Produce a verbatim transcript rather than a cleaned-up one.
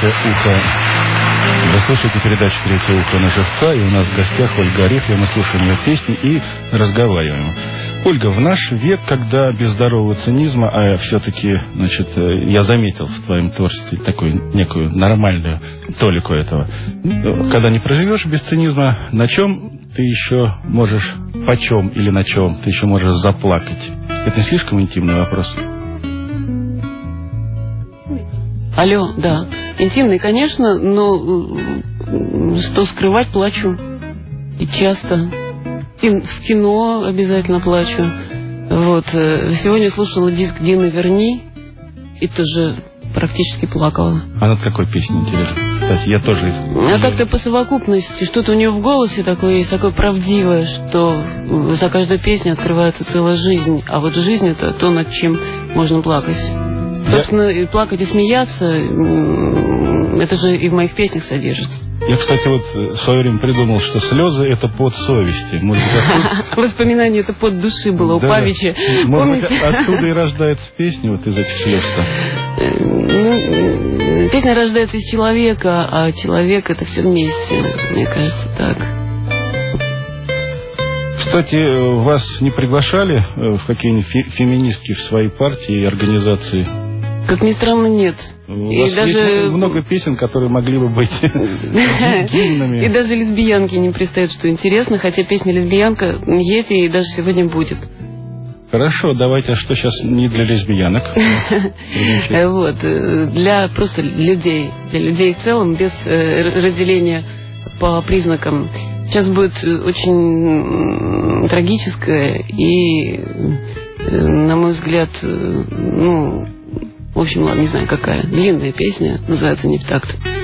«Третье ухо». Вы слушаете передачу «Третье ухо» на живца, и у нас в гостях Ольга Арефьева. Мы слушаем ее песни и разговариваем. Ольга, в наш век, когда без здорового цинизма, а все-таки, значит, я заметил в твоем творчестве такую некую нормальную толику этого, когда не проживешь без цинизма, на чем ты еще можешь, почем или на чем ты еще можешь заплакать? Это не слишком интимный вопрос? Алло, да. Интимный, конечно, но что скрывать, плачу. И часто. В кино обязательно плачу. Вот. Сегодня слушала диск Дины Верни и тоже практически плакала. А над какой песней, интересно? Кстати, я тоже... А как-то по совокупности. Что-то у нее в голосе такое есть, такое правдивое, что за каждой песней открывается целая жизнь. А вот жизнь — это то, над чем можно плакать. Собственно, и плакать и смеяться, это же и в моих песнях содержится. Я, кстати, вот в свое время придумал, что слезы — это пот совести. Может быть, оттуда... Воспоминание — это пот души было у да, Павича. Может быть, оттуда и рождается песня, вот из этих слез-то? Ну, песня рождается из человека, а человек — это все вместе. Мне кажется, так. Кстати, вас не приглашали в какие-нибудь фе- феминистки в свои партии и организации? Как ни странно, нет. У и вас даже... есть много песен, которые могли бы быть гимнами. И даже лесбиянки не пристают, что интересно, хотя песня «Лесбиянка» есть и даже сегодня будет. Хорошо, давайте, а что сейчас не для лесбиянок? Вот, для просто людей, для людей в целом, без разделения по признакам. Сейчас будет очень трагическое и, на мой взгляд, ну... В общем, ладно, не знаю какая. Длинная песня, называется «Не в такт».